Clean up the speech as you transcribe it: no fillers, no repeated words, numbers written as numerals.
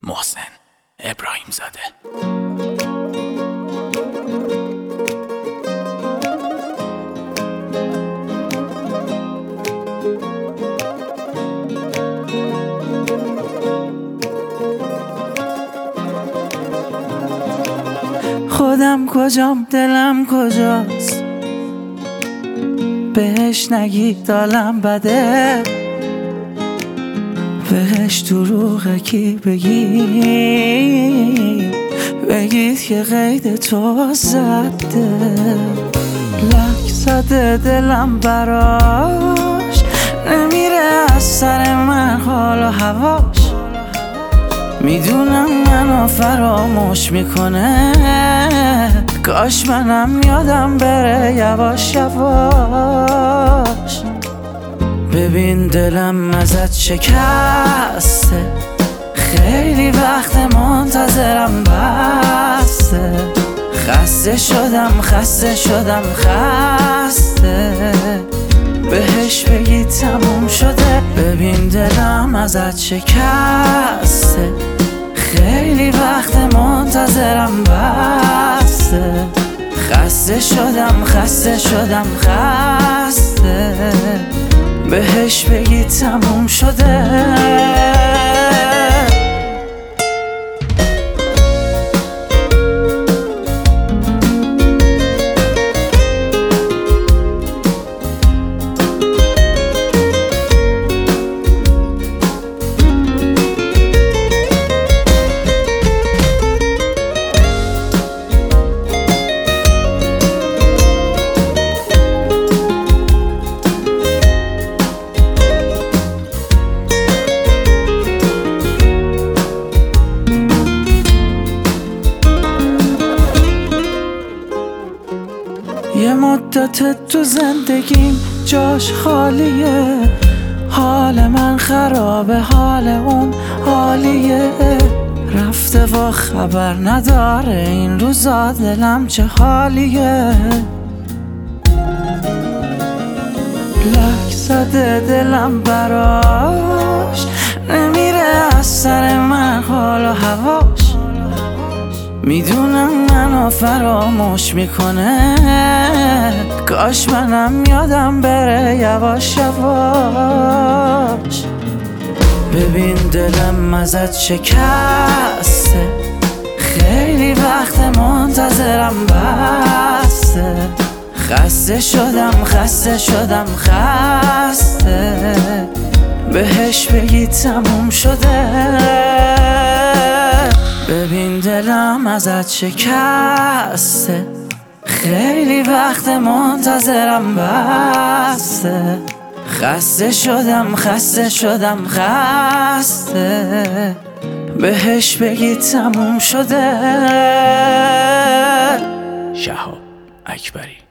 محسن ابراهیم زاده. خودم کجام دلم کجاست، بهش نگید دالم بده، بهش دروغه کی بگید که قید تو زده. لک زده دلم براش، نمیره از سر من حال و هواش. میدونم منو فراموش میکنه، کاش منم یادم بره یواش یواش. ببین دلم ازت شکسته، خیلی وقت منتظرم بسته. خسته شدم خسته، بهش بگی تموم شده. ببین دلم ازت شکسته، خیلی وقت منتظرم بسته. خسته شدم خسته، بهش بگی تموم شده. یه مدت تو زندگیم جاش خالیه، حال من خرابه حال اون عالیه. رفته و خبر نداره این روزا دلم چه حالیه. لک زده دلم براش، نمیره از سر من حال و هواش. میدونم منو فراموش میکنه، کاش منم یادم بره یواش یواش. ببین دلم ازت شکسته، خیلی وقت منتظرم بسته. خسته شدم خسته، بهش بگی تموم شده. ببین دلم ازت شکسته، خیلی وقت منتظرم بسته. خسته شدم خسته، بهش بگی تموم شده. شهاب اکبری.